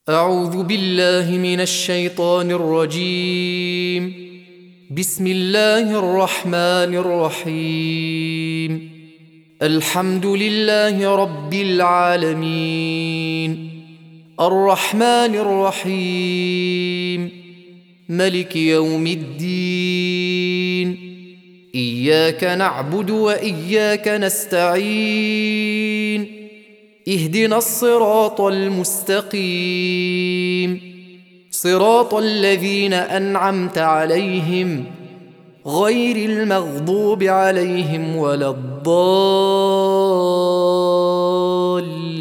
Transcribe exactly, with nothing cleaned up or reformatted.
أعوذ بالله من الشيطان الرجيم. بسم الله الرحمن الرحيم. الحمد لله رب العالمين، الرحمن الرحيم، ملك يوم الدين. إياك نعبد وإياك نستعين، اهدنا الصراط المستقيم، صراط الذين أنعمت عليهم غير المغضوب عليهم ولا الضالين.